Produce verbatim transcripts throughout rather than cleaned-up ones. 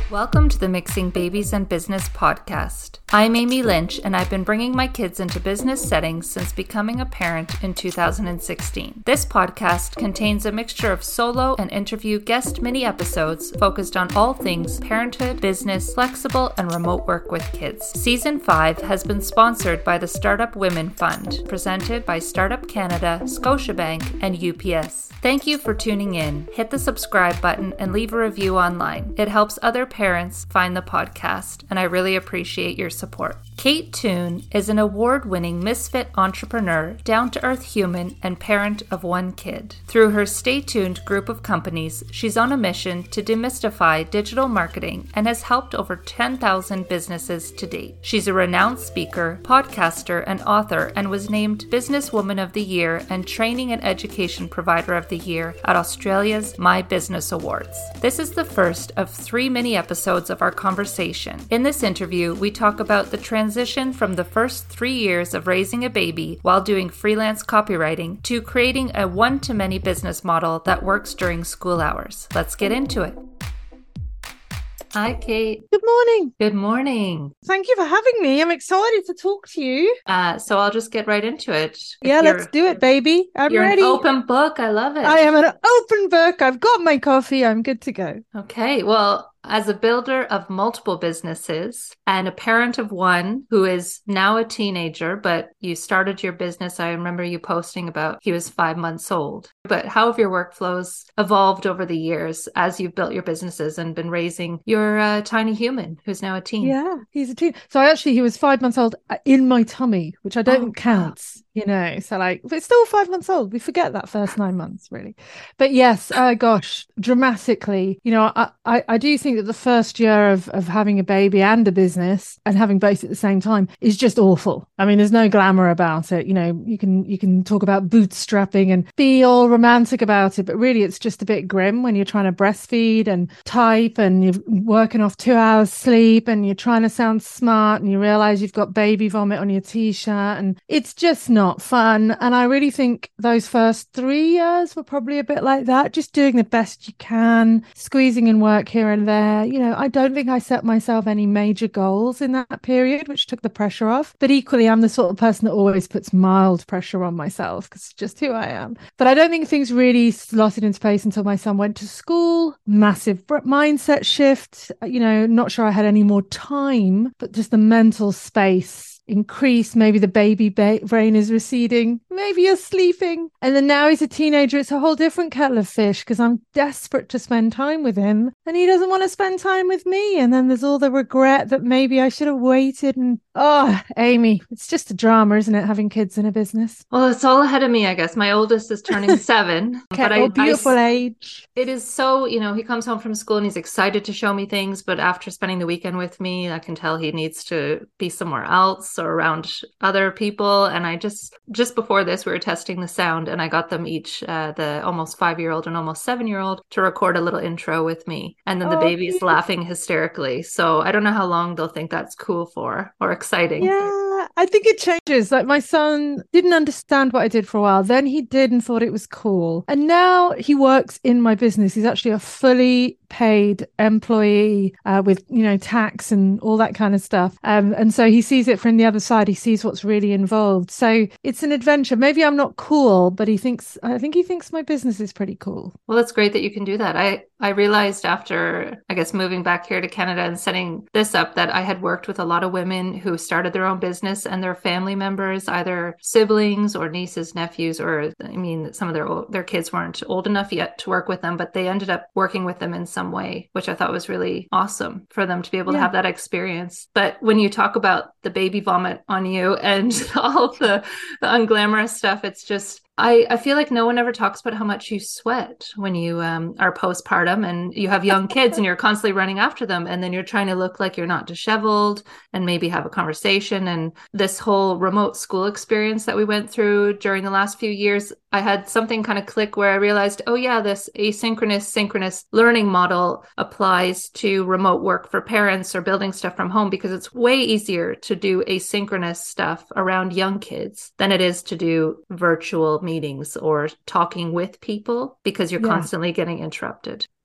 Welcome to the Mixing Babies and Business podcast. I'm Amy Lynch, and I've been bringing my kids into business settings since becoming a parent in two thousand sixteen. This podcast contains a mixture of solo and interview guest mini episodes focused on all things parenthood, business, flexible, and remote work with kids. Season five has been sponsored by the Startup Women Fund, presented by Startup Canada, Scotiabank, and U P S. Thank you for tuning in. Hit the subscribe button and leave a review online. It helps other parents find the podcast, and I really appreciate your support. Kate Toon is an award-winning misfit entrepreneur, down-to-earth human, and parent of one kid. Through her Stay Tuned group of companies, she's on a mission to demystify digital marketing and has helped over ten thousand businesses to date. She's a renowned speaker, podcaster, and author, and was named Businesswoman of the Year and Training and Education Provider of the Year at Australia's My Business Awards. This is the first of three mini episodes of our conversation. In this interview, we talk about the transition from the first three years of raising a baby while doing freelance copywriting to creating a one-to-many business model that works during school hours. Let's get into it. Hi, Kate. Good morning. Good morning. Thank you for having me. I'm excited to talk to you. Uh, so I'll just get right into it. If yeah, let's do it, baby. I'm you're ready. An open book. I love it. I am an open book. I've got my coffee. I'm good to go. Okay. Well, as a builder of multiple businesses and a parent of one who is now a teenager, but you started your business, I remember you posting about he was five months old. But how have your workflows evolved over the years as you've built your businesses and been raising your uh, tiny human who's now a teen? Yeah, he's a teen. So actually, he was five months old in my tummy, which I don't oh, count. Wow. You know, so like, but still five months old. We forget that first nine months, really. But yes, uh, gosh, dramatically, you know, I, I, I do think that the first year of, of having a baby and a business and having both at the same time is just awful. I mean, there's no glamour about it. You know, you can, you can talk about bootstrapping and be all romantic about it, but really it's just a bit grim when you're trying to breastfeed and type and you're working off two hours sleep and you're trying to sound smart and you realize you've got baby vomit on your t-shirt and it's just not not fun. And I really think those first three years were probably a bit like that, just doing the best you can, squeezing in work here and there. You know, I don't think I set myself any major goals in that period, which took the pressure off. But equally, I'm the sort of person that always puts mild pressure on myself because it's just who I am. But I don't think things really slotted into place until my son went to school. Massive mindset shift. You know, not sure I had any more time, but just the mental space increase. Maybe the baby ba- brain is receding, maybe you're sleeping, and then now he's a teenager. It's a whole different kettle of fish because I'm desperate to spend time with him and he doesn't want to spend time with me, and then there's all the regret that maybe I should have waited. And oh, Amy, it's just a drama, isn't it, having kids in a business? Well, it's all ahead of me, I guess. My oldest is turning seven. Okay, but oh, I, beautiful I, age. It is so, you know, he comes home from school and he's excited to show me things, but after spending the weekend with me, I can tell he needs to be somewhere else or around other people. And I just, just before this, we were testing the sound and I got them each, uh, the almost five-year-old and almost seven-year-old to record a little intro with me. And then the oh, baby's beautiful. laughing hysterically. So I don't know how long they'll think that's cool for or exciting. Yeah, I think it changes. Like my son didn't understand what I did for a while. Then he did and thought it was cool. And now he works in my business. He's actually a fully paid employee uh, with, you know, tax and all that kind of stuff. Um, and so he sees it from the other side. He sees what's really involved. So it's an adventure. Maybe I'm not cool, but he thinks, I think he thinks my business is pretty cool. Well, it's great that you can do that. I, I realized after, I guess, moving back here to Canada and setting this up that I had worked with a lot of women who started their own business and their family members, either siblings or nieces, nephews, or I mean, some of their their kids weren't old enough yet to work with them, but they ended up working with them in some way, which I thought was really awesome for them to be able yeah. to have that experience. But when you talk about the baby vomit on you and all the, the unglamorous stuff, it's just, I, I feel like no one ever talks about how much you sweat when you um, are postpartum and you have young kids and you're constantly running after them. And then you're trying to look like you're not disheveled and maybe have a conversation. And this whole remote school experience that we went through during the last few years, I had something kind of click where I realized, oh yeah, this asynchronous, synchronous learning model applies to remote work for parents or building stuff from home, because it's way easier to do asynchronous stuff around young kids than it is to do virtual meetings or talking with people, because you're yeah. constantly getting interrupted.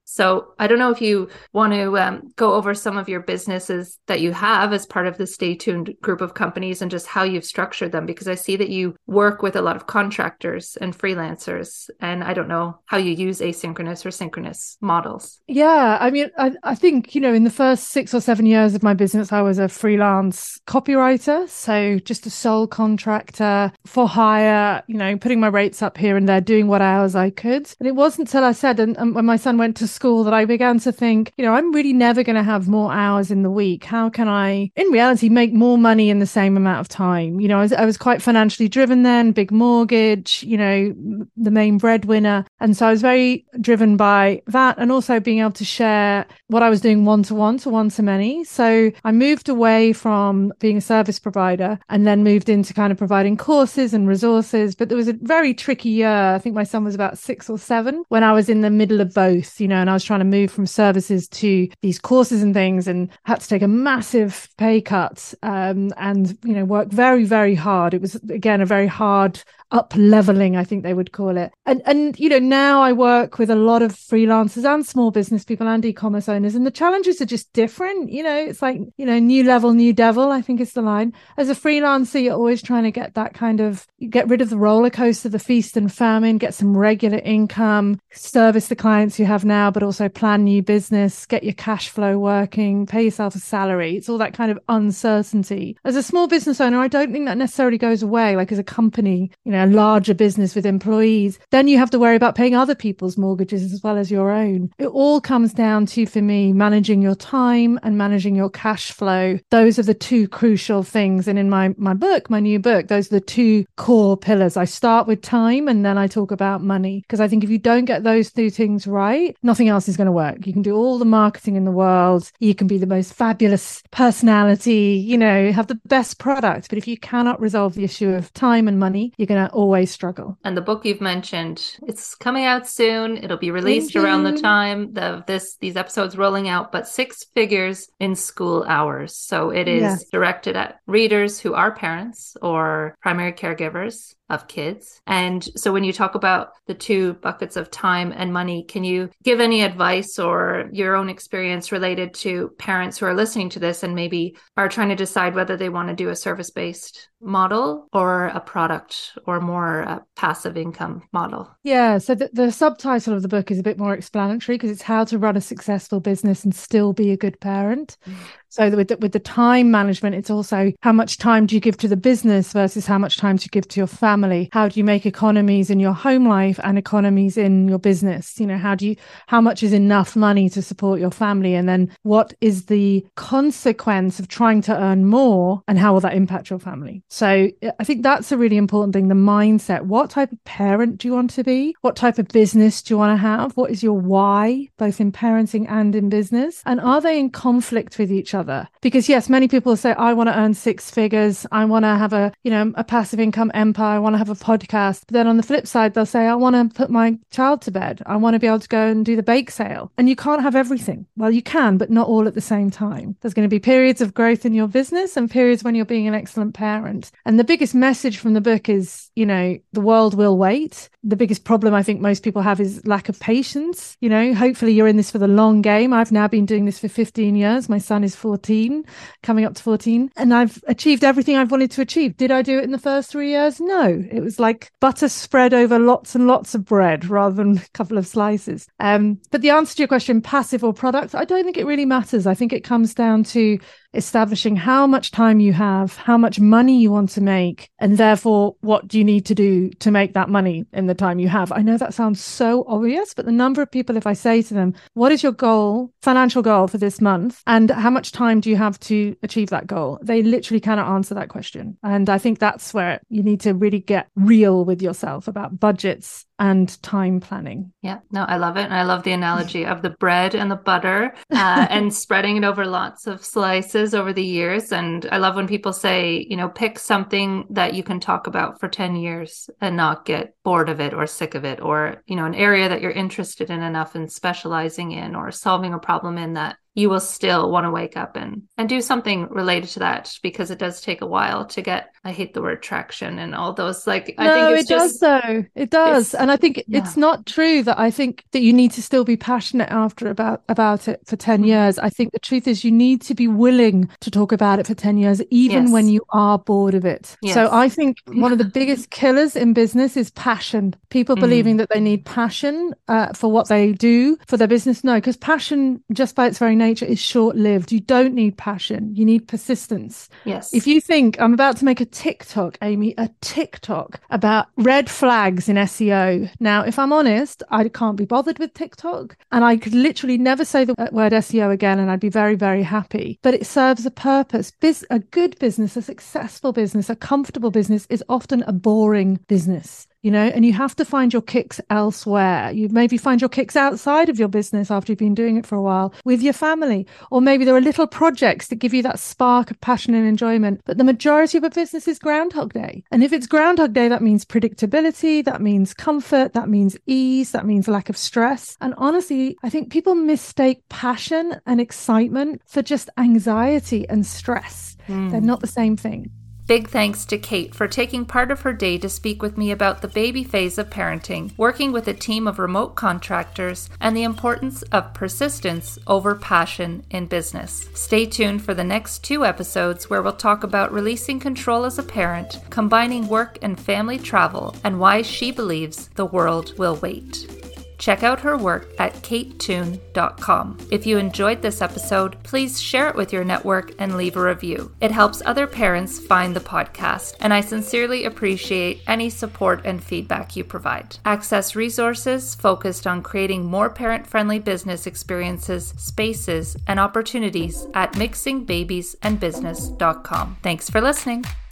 So I don't know if you want to um, go over some of your businesses that you have as part of the Stay Tuned group of companies and just how you've structured them, because I see that you work with a lot of contractors and freelancers, and I don't know how you use asynchronous or synchronous models. Yeah, I mean, I, I think, you know, in the first six or seven years of my business, I was a freelance copywriter. So just a sole contractor for hire, you know, putting my rates up here and there, doing what hours I could. And it wasn't until I said, and, and when my son went to school, that I began to think, you know, I'm really never going to have more hours in the week. How can I, in reality, make more money in the same amount of time? You know, I was, I was quite financially driven then, big mortgage, you know, the main breadwinner. And so I was very driven by that, and also being able to share what I was doing one-to-one to one-to-many. So I moved away from being a service provider and then moved into kind of providing courses and resources. But there was a very tricky year. I think my son was about six or seven when I was in the middle of both, you know, and I was trying to move from services to these courses and things, and had to take a massive pay cut um, and, you know, work very, very hard. It was, again, a very hard up leveling, I think they would call it. And, and, you know, now I work with a lot of freelancers and small business people and e-commerce owners, and the challenges are just different. You know, it's like, you know, new level, new devil, I think is the line. As a freelancer, you're always trying to get that kind of, get rid of the roller coaster, the feast and famine, get some regular income, service the clients you have now, but also plan new business, get your cash flow working, pay yourself a salary. It's all that kind of uncertainty. As a small business owner, I don't think that necessarily goes away. Like as a company, you know, a larger business with employees, then you have to worry about paying other people's mortgages as well as your own. It all comes down to, for me, managing your time and managing your cash flow. Those are the two crucial things. And in my, my book, my new book, those are the two core pillars. I start with time and then I talk about money, because I think if you don't get those two things right, nothing else is going to work. You can do all the marketing in the world. You can be the most fabulous personality, you know, have the best product. But if you cannot resolve the issue of time and money, you're going to always struggle. And the book you've mentioned, it's coming out soon. It'll be released around the time of this these episodes rolling out, but Six Figures in School Hours. So it is yes. directed at readers who are parents or primary caregivers of kids. And so when you talk about the two buckets of time and money, can you give any advice or your own experience related to parents who are listening to this and maybe are trying to decide whether they want to do a service-based model or a product or more a passive income model? Yeah, so the, the subtitle of the book is a bit more explanatory, because it's how to run a successful business and still be a good parent. Mm. So with the, with the time management, it's also how much time do you give to the business versus how much time do you give to your family? How do you make economies in your home life and economies in your business? You know, how do you, how much is enough money to support your family? And then what is the consequence of trying to earn more, and how will that impact your family? So I think that's a really important thing, the mindset. What type of parent do you want to be? What type of business do you want to have? What is your why, both in parenting and in business? And are they in conflict with each other? Because yes, many people say, I want to earn six figures. I want to have a, you know, a passive income empire. I want to have a podcast. But then on the flip side, they'll say, I want to put my child to bed. I want to be able to go and do the bake sale. And you can't have everything. Well, you can, but not all at the same time. There's going to be periods of growth in your business and periods when you're being an excellent parent. And the biggest message from the book is, you know, the world will wait. The biggest problem I think most people have is lack of patience. You know, hopefully you're in this for the long game. I've now been doing this for fifteen years. My son is fourteen, coming up to fourteen, and I've achieved everything I've wanted to achieve. Did I do it in the first three years? No, it was like butter spread over lots and lots of bread rather than a couple of slices. Um, but the answer to your question, passive or product, I don't think it really matters. I think it comes down to establishing how much time you have, how much money you want to make, and therefore what do you need to do to make that money in the time you have. I know that sounds so obvious, but the number of people, if I say to them, what is your goal, financial goal for this month, and how much time do you have to achieve that goal? They literally cannot answer that question. And I think that's where you need to really get real with yourself about budgets and time planning. Yeah, no, I love it. And I love the analogy of the bread and the butter uh, and spreading it over lots of slices over the years. And I love when people say, you know, pick something that you can talk about for ten years and not get bored of it or sick of it, or, you know, an area that you're interested in enough and specializing in or solving a problem in that you will still want to wake up and, and do something related to that, because it does take a while to get, I hate the word traction and all those, like, I no, think it's it just, does though. It does. And I think yeah. it's not true that I think that you need to still be passionate after about, about it for ten mm-hmm. years. I think the truth is you need to be willing to talk about it for ten years, even yes. when you are bored of it. Yes. So I think one of the biggest killers in business is passion. People mm. believing that they need passion uh, for what they do for their business. No, because passion just by its very nature is short-lived. You don't need passion. You need persistence. Yes. If you think I'm about to make a TikTok, Amy, a TikTok about red flags in S E O. Now, if I'm honest, I can't be bothered with TikTok, and I could literally never say the word S E O again, and I'd be very, very happy. But it serves a purpose. Biz- a good business, a successful business, a comfortable business is often a boring business. You know, and you have to find your kicks elsewhere. You maybe find your kicks outside of your business after you've been doing it for a while with your family. Or maybe there are little projects that give you that spark of passion and enjoyment. But the majority of a business is Groundhog Day. And if it's Groundhog Day, that means predictability, that means comfort, that means ease, that means lack of stress. And honestly, I think people mistake passion and excitement for just anxiety and stress. Mm. They're not the same thing. Big thanks to Kate for taking part of her day to speak with me about the baby phase of parenting, working with a team of remote contractors, and the importance of persistence over passion in business. Stay tuned for the next two episodes where we'll talk about releasing control as a parent, combining work and family travel, and why she believes the world will wait. Check out her work at kate toon dot com. If you enjoyed this episode, please share it with your network and leave a review. It helps other parents find the podcast, and I sincerely appreciate any support and feedback you provide. Access resources focused on creating more parent-friendly business experiences, spaces, and opportunities at mixing babies and business dot com. Thanks for listening.